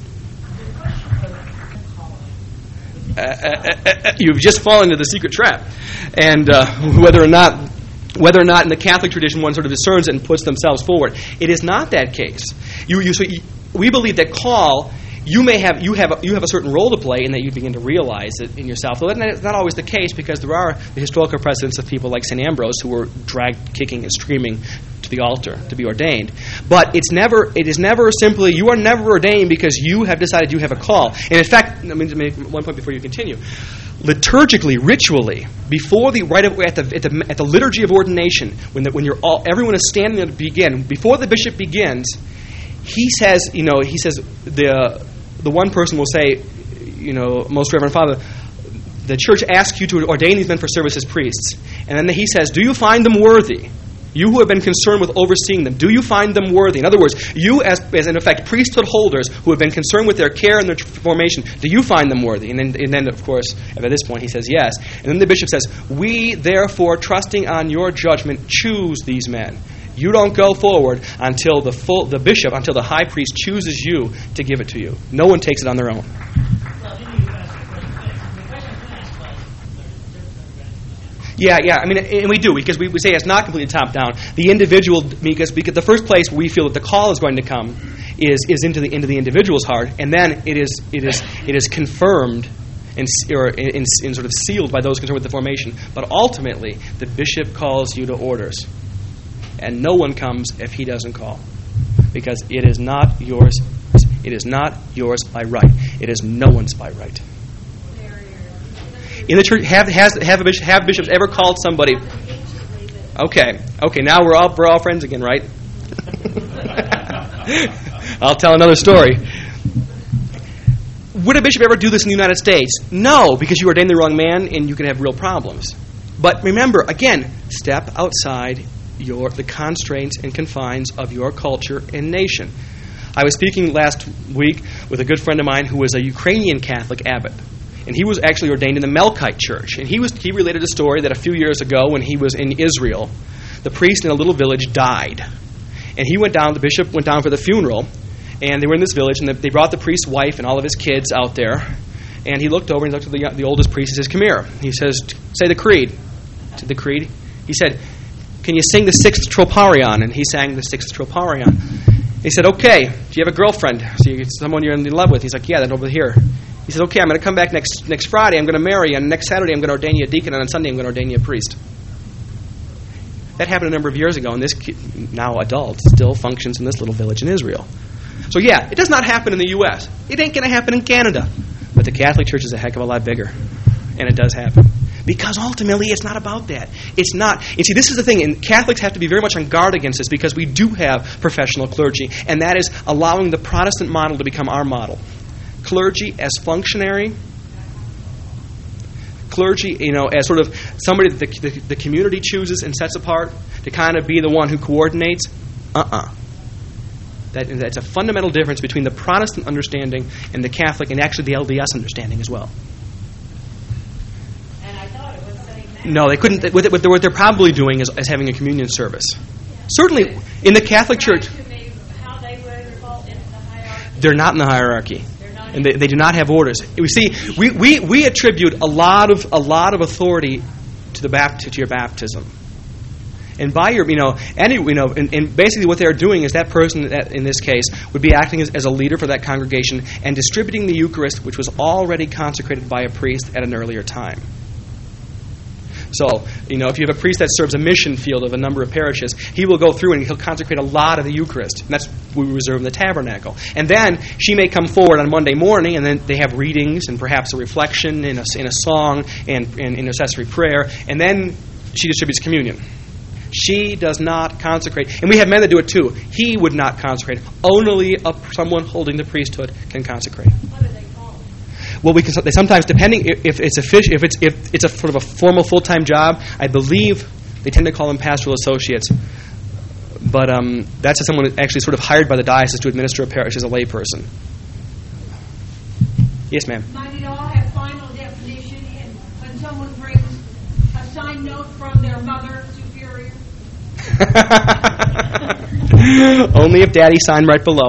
You've just fallen into the secret trap, and whether or not in the Catholic tradition one sort of discerns it and puts themselves forward, it is not that case. We believe that call. You have a certain role to play, and that you begin to realize it in yourself. Well, that's not always the case, because there are the historical precedents of people like St. Ambrose who were dragged kicking and screaming to the altar to be ordained. But it is never simply, you are never ordained because you have decided you have a call. And in fact, let me make one point before you continue. Liturgically, ritually, before the at the liturgy of ordination, when everyone is standing there to begin, before the bishop begins, he says the one person will say, Most Reverend Father, the church asks you to ordain these men for service as priests. And then he says, do you find them worthy? You who have been concerned with overseeing them, do you find them worthy? In other words, you as in effect, priesthood holders who have been concerned with their care and their formation, do you find them worthy? And then, of course, at this point, he says yes. And then the bishop says, we, therefore, trusting on your judgment, choose these men. You don't go forward until the high priest chooses you to give it to you. No one takes it on their own. Yeah. I mean, and we do, because we say it's not completely top down. The individual, because the first place we feel that the call is going to come is into the individual's heart, and then it is confirmed and sort of sealed by those concerned with the formation. But ultimately, the bishop calls you to orders. And no one comes if he doesn't call, because it is not yours. It is not yours by right. It is no one's by right. In the church, have bishops ever called somebody? Okay. Now we're all friends again, right? I'll tell another story. Would a bishop ever do this in the United States? No, because you ordained the wrong man, and you can have real problems. But remember, again, step outside the constraints and confines of your culture and nation. I was speaking last week with a good friend of mine who was a Ukrainian Catholic abbot, and he was actually ordained in the Melkite Church. And he related a story that a few years ago, when he was in Israel, the priest in a little village died, and the bishop went down for the funeral, and they were in this village, and they brought the priest's wife and all of his kids out there, and he looked over and looked at the oldest priest. He says, "Come here." He says, "Say the creed." To the creed, he said, "Can you sing the sixth troparion?" And he sang the sixth troparion. He said, "Okay, do you have a girlfriend? Someone you're in love with?" He's like, "Yeah, that's over here." He said, "Okay, I'm going to come back next Friday. I'm going to marry you, and next Saturday I'm going to ordain you a deacon, and on Sunday I'm going to ordain you a priest." That happened a number of years ago, and this kid, now adult, still functions in this little village in Israel. So yeah, it does not happen in the U.S. It ain't going to happen in Canada. But the Catholic Church is a heck of a lot bigger, and it does happen. Because ultimately, it's not about that. It's not. You see, this is the thing, and Catholics have to be very much on guard against this, because we do have professional clergy, and that is allowing the Protestant model to become our model. Clergy as functionary, clergy, as sort of somebody that the community chooses and sets apart to kind of be the one who coordinates. That's a fundamental difference between the Protestant understanding and the Catholic, and actually the LDS understanding as well. And I thought it was saying that No, they couldn't. What they're probably doing is having a communion service. Certainly, in the Catholic Church, How they would fall into the hierarchy. they're not in the hierarchy, and they do not have orders. We see, we attribute a lot of authority to to your baptism, and by your and basically what they're doing is that person in this case would be acting as a leader for that congregation and distributing the Eucharist, which was already consecrated by a priest at an earlier time. So, if you have a priest that serves a mission field of a number of parishes, he will go through and he'll consecrate a lot of the Eucharist. And that's what we reserve in the tabernacle. And then she may come forward on Monday morning, and then they have readings and perhaps a reflection in a song and intercessory prayer, and then she distributes communion. She does not consecrate. And we have men that do it too. He would not consecrate. Only someone holding the priesthood can consecrate. What are they called? Well, they sometimes, depending if it's a sort of a formal full-time job, I believe they tend to call them pastoral associates. But that's someone actually sort of hired by the diocese to administer a parish as a layperson. Yes, ma'am. Might it all have final definition when someone brings a signed note from their mother superior? Only if Daddy signed right below.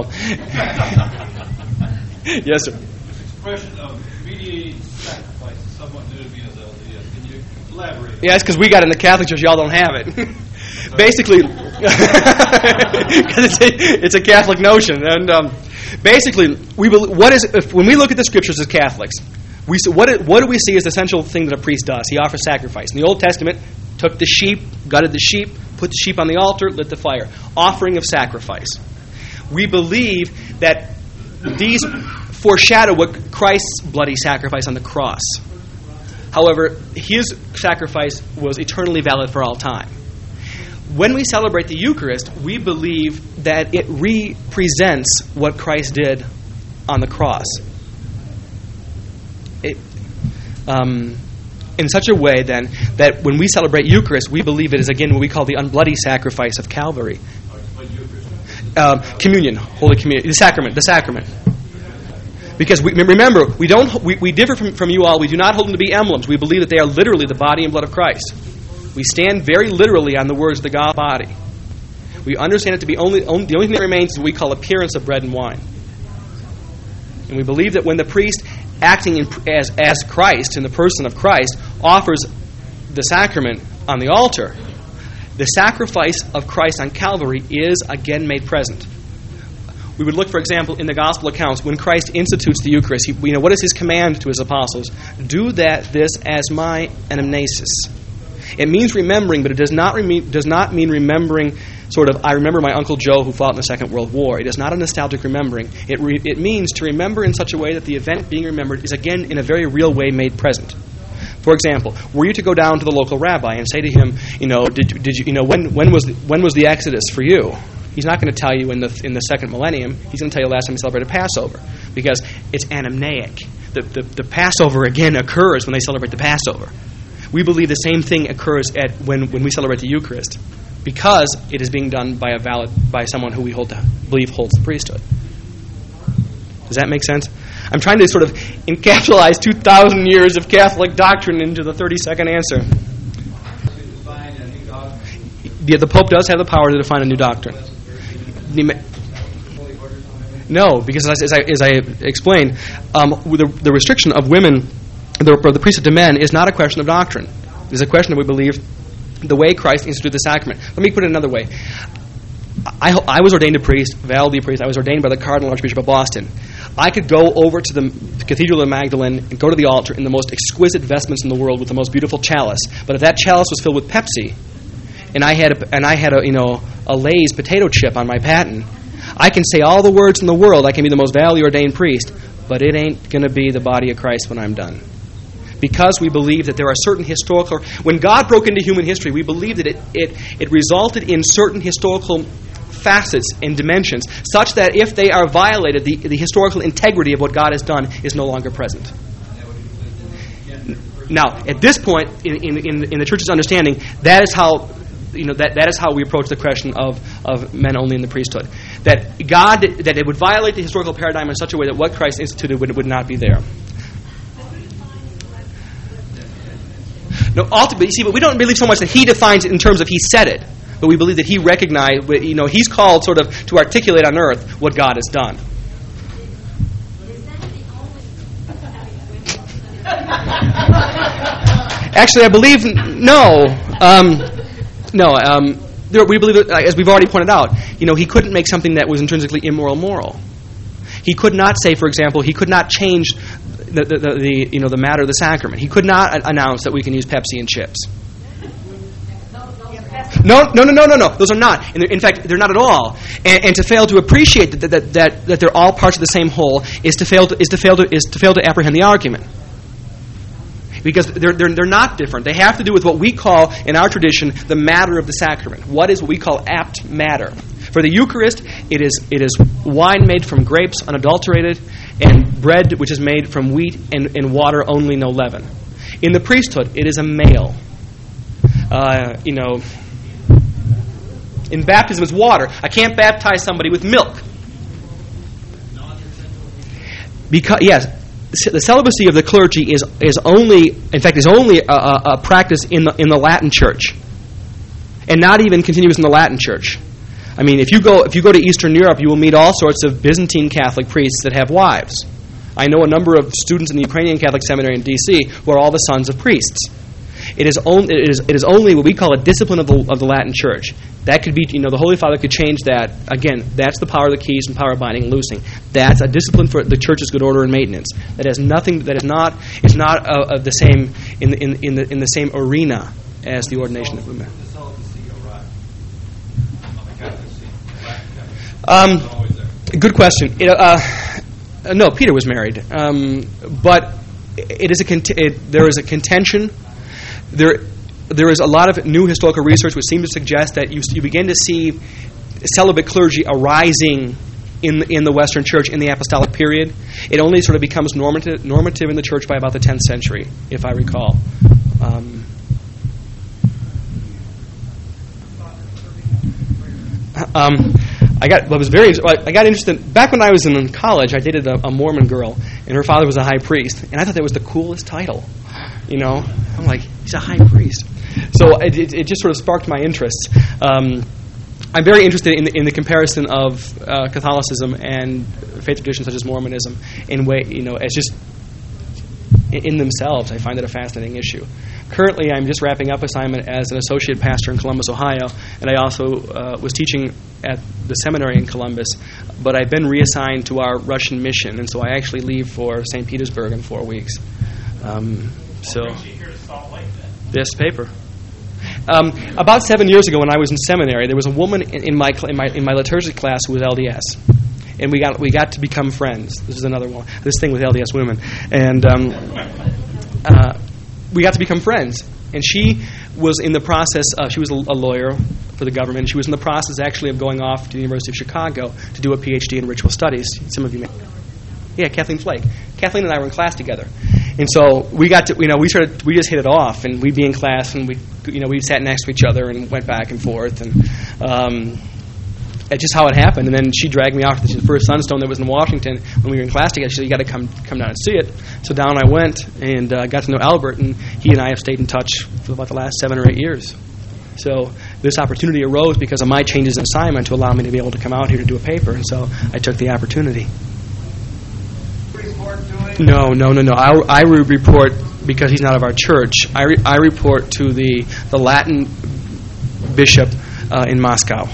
Yes, sir. Expression of mediating sacrifice is somewhat new to me as LDS. Can you elaborate? Yeah, it's because we got it in the Catholic Church. Y'all don't have it. Basically, because it's a Catholic notion, and basically, when we look at the Scriptures as Catholics, what do we see as the essential thing that a priest does? He offers sacrifice. In the Old Testament, took the sheep, gutted the sheep, put the sheep on the altar, lit the fire. Offering of sacrifice. We believe that these foreshadow what Christ's bloody sacrifice on the cross. However, his sacrifice was eternally valid for all time. When we celebrate the Eucharist, we believe that it represents what Christ did on the cross. In such a way, then, that when we celebrate Eucharist, we believe it is, again, what we call the unbloody sacrifice of Calvary. Communion, Holy Communion, the sacrament. Because remember, we differ from you all. We do not hold them to be emblems. We believe that they are literally the body and blood of Christ. We stand very literally on the words of the God body. We understand it to be the only thing that remains is what we call appearance of bread and wine. And we believe that when the priest, acting as Christ, in the person of Christ, offers the sacrament on the altar, the sacrifice of Christ on Calvary is again made present. We would look, for example, in the Gospel accounts, when Christ institutes the Eucharist, what is his command to his apostles? Do this as my anamnesis. It means remembering, but it does not mean remembering sort of, I remember my Uncle Joe who fought in the Second World War. It is not a nostalgic remembering. It means to remember in such a way that the event being remembered is again in a very real way made present. For example, were you to go down to the local rabbi and say to him, when was the Exodus for you? He's not going to tell you in the second millennium. He's going to tell you last time he celebrated Passover, because it's anamneic. The Passover again occurs when they celebrate the Passover. We believe the same thing occurs when we celebrate the Eucharist, because it is being done by someone who we believe holds the priesthood. Does that make sense? I'm trying to sort of encapsulate 2,000 years of Catholic doctrine into the 30-second answer. Yeah, the Pope does have the power to define a new doctrine. No, because as I explained, the restriction of women, the priesthood to men, is not a question of doctrine. It's a question that we believe the way Christ instituted the sacrament. Let me put it another way. I was ordained a priest, validly a priest. I was ordained by the Cardinal Archbishop of Boston. I could go over to the Cathedral of Magdalene and go to the altar in the most exquisite vestments in the world with the most beautiful chalice. But if that chalice was filled with Pepsi, and I had a Lay's potato chip on my paten, I can say all the words in the world. I can be the most validly ordained priest, but it ain't going to be the body of Christ when I'm done. Because we believe that there are certain historical... When God broke into human history, we believe that it resulted in certain historical facets and dimensions, such that if they are violated, the historical integrity of what God has done is no longer present. Now, at this point, in the Church's understanding, that is how... that is how we approach the question of men only in the priesthood. That it would violate the historical paradigm in such a way that what Christ instituted would not be there. No, ultimately, see, but we don't believe so much that he defines it in terms of he said it, but we believe that he recognized, he's called sort of to articulate on earth what God has done. Actually, I believe no. We believe that, as we've already pointed out, he couldn't make something that was intrinsically immoral moral. He could not say, for example, he could not change the matter of the sacrament. He could not announce that we can use Pepsi and chips. No. Those are not. In fact, they're not at all. And to fail to appreciate that they're all parts of the same whole is to fail to apprehend the argument. Because they're not different. They have to do with what we call, in our tradition, the matter of the sacrament. What is what we call apt matter? For the Eucharist, it is wine made from grapes, unadulterated, and bread which is made from wheat and water only, no leaven. In the priesthood, it is a male. In baptism, it's water. I can't baptize somebody with milk. Because the celibacy of the clergy is only a practice in the Latin Church, and not even continuous in the Latin Church. I mean, if you go to Eastern Europe, you will meet all sorts of Byzantine Catholic priests that have wives. I know a number of students in the Ukrainian Catholic Seminary in D.C. who are all the sons of priests. It is only what we call a discipline of the Latin Church. That could be, the Holy Father could change that. Again, that's the power of the keys and power of binding and loosing. That's a discipline for the Church's good order and maintenance. That has nothing. That is not the same in the same arena as the ordination of women. Good question. No, Peter was married, but there is a contention. There is a lot of new historical research which seems to suggest that you begin to see celibate clergy arising in the Western Church in the apostolic period. It only sort of becomes normative in the Church by about the 10th century, if I recall. I got interested back when I was in college. I dated a Mormon girl, and her father was a high priest, and I thought that was the coolest title. I'm like, he's a high priest. So it just sort of sparked my interest. I'm very interested in the comparison of Catholicism and faith traditions such as Mormonism as just in themselves. I find it a fascinating issue. Currently, I'm just wrapping up assignment as an associate pastor in Columbus, Ohio, and I also was teaching at the seminary in Columbus, but I've been reassigned to our Russian mission, and so I actually leave for St. Petersburg in 4 weeks. This paper. About 7 years ago, when I was in seminary, there was a woman in my liturgy class who was LDS, and we got to become friends. This is another one. This thing with LDS women, and we got to become friends. And she was in the process. She was a lawyer for the government. She was in the process actually of going off to the University of Chicago to do a PhD in ritual studies. Some of you may. Yeah, Kathleen Flake. Kathleen and I were in class together, and so we got to, we just hit it off, and we'd be in class, and we sat next to each other and went back and forth, and it's just how it happened. And then she dragged me off to the first Sunstone that was in Washington when we were in class together. She said, "You got to come down and see it." So down I went and got to know Albert, and he and I have stayed in touch for about the last 7 or 8 years. So this opportunity arose because of my changes in assignment to allow me to be able to come out here to do a paper, and so I took the opportunity. No. I report because he's not of our church. I report to the Latin bishop in Moscow.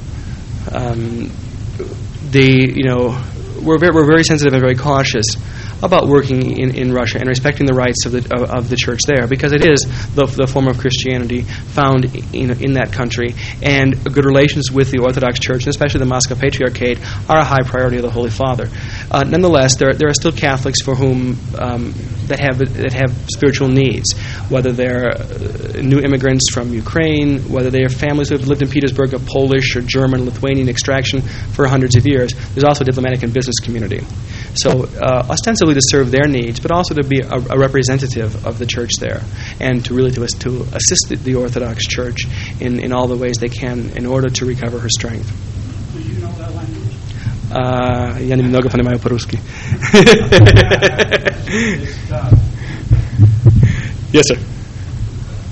We're very sensitive and very cautious about working in Russia and respecting the rights of the church there, because it is the form of Christianity found in that country, and good relations with the Orthodox Church, and especially the Moscow Patriarchate, are a high priority of the Holy Father. Nonetheless, there are still Catholics for whom that have spiritual needs, whether they're new immigrants from Ukraine, whether they are families who have lived in Petersburg of Polish or German, Lithuanian extraction for hundreds of years. There's also a diplomatic and business community. So ostensibly to serve their needs, but also to be a representative of the church there, and to really to assist the Orthodox Church in all the ways they can in order to recover her strength. Do you know that language? Я немного понимаю по-русски. Yes, sir.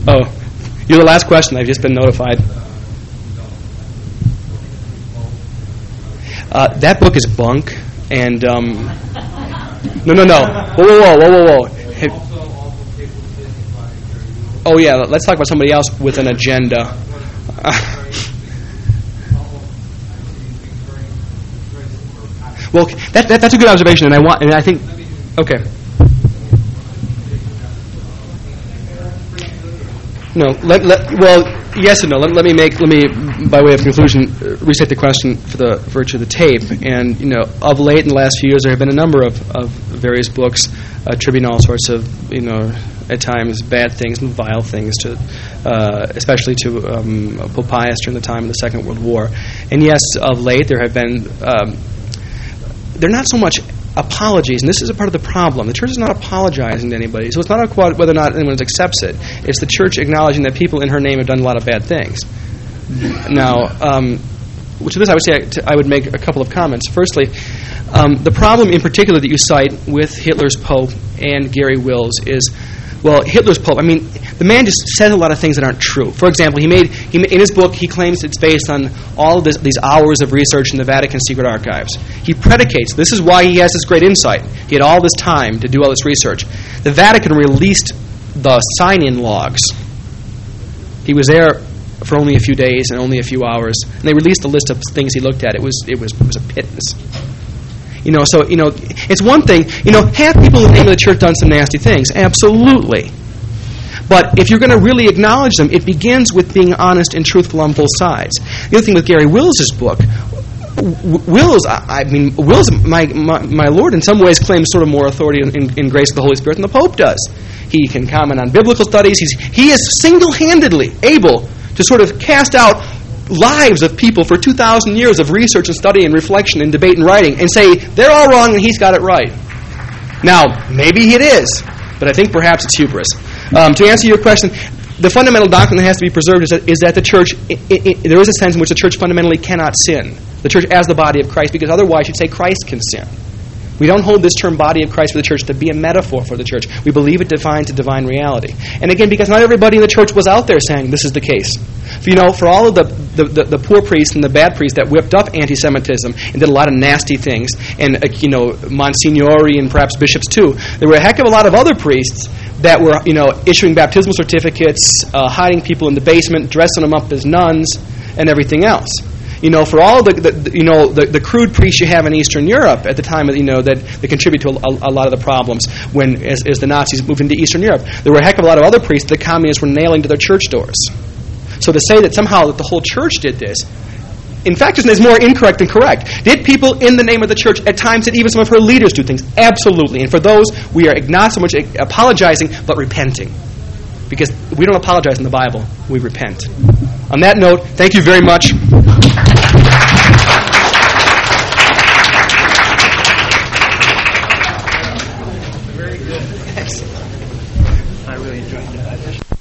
Oh, you're the last question. I've just been notified. That book is bunk, and no. Whoa. Oh yeah, let's talk about somebody else with an agenda. Well, that's a good observation, and I think, okay. No, well, yes and no. Let me, by way of conclusion, restate the question for the virtue of the tape. And of late, in the last few years, there have been a number of various books attributing all sorts of, at times bad things and vile things to, especially to Pope Pius during the time of the Second World War. And yes, of late, there have been. They're not so much apologies, and this is a part of the problem. The church is not apologizing to anybody, so it's not about whether or not anyone accepts it. It's the church acknowledging that people in her name have done a lot of bad things. Now, to this I would say I would make a couple of comments. Firstly, the problem in particular that you cite with Hitler's Pope and Gary Wills is, well, Hitler's Pope, I mean, the man just says a lot of things that aren't true. For example, he made in his book, he claims it's based on all of these hours of research in the Vatican secret archives. He predicates, this is why he has this great insight. He had all this time to do all this research. The Vatican released the sign-in logs. He was there for only a few days and only a few hours, and they released a list of things he looked at. It was a pittance. It's one thing, have people in the name of the church done some nasty things? Absolutely. But if you're going to really acknowledge them, it begins with being honest and truthful on both sides. The other thing with Gary Wills' book, Wills, my Lord, in some ways claims sort of more authority in grace of the Holy Spirit than the Pope does. He can comment on biblical studies. He is single-handedly able to sort of cast out lives of people for 2,000 years of research and study and reflection and debate and writing and say they're all wrong and he's got it right. Now, maybe it is, but I think perhaps it's hubris. To answer your question, the fundamental doctrine that has to be preserved is that the church, there is a sense in which the church fundamentally cannot sin. The church as the body of Christ, because otherwise you'd say Christ can sin. We don't hold this term body of Christ for the church to be a metaphor for the church. We believe it defines a divine reality. And again, because not everybody in the church was out there saying this is the case. For all of the poor priests and the bad priests that whipped up anti-Semitism and did a lot of nasty things, and Monsignori and perhaps bishops too, there were a heck of a lot of other priests that were issuing baptismal certificates, hiding people in the basement, dressing them up as nuns, and everything else. For all the crude priests you have in Eastern Europe at the time of that contribute to a lot of the problems when as the Nazis moved into Eastern Europe, there were a heck of a lot of other priests that the communists were nailing to their church doors. So to say that somehow that the whole church did this, in fact, is more incorrect than correct. Did people in the name of the church at times did even some of her leaders do things? Absolutely. And for those, we are not so much apologizing, but repenting. Because we don't apologize in the Bible, we repent. On that note, thank you very much. Very good. Excellent. I really enjoyed that.